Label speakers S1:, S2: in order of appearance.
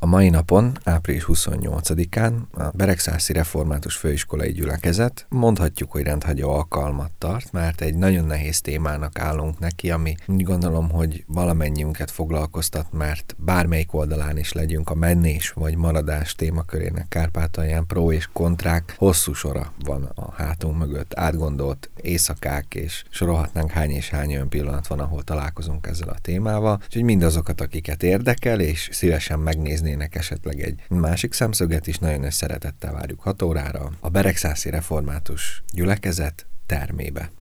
S1: mai napon, április 28-án a Beregszászi Református Főiskolai Gyülekezet mondhatjuk, hogy rendhagyó alkalmat tart, mert egy nagyon nehéz témának állunk neki, ami úgy gondolom, hogy valamennyiünket foglalkoztat, mert bármelyik oldalán is legyünk a menés vagy maradás témakörének Kárpátalján pró és kontrák hosszú sora van a hátunk mögött, átgondolt éjszakák, és sorolhatnánk hány és hány olyan pillanat van, ahol találkozunk ezzel a témával, úgyhogy mindazokat, akiket érdekel, és szívesen megnéznének esetleg egy másik szemszöget is, nagyon nagy szeretettel várjuk 6 órára a Beregszászi Református Gyülekezet termébe.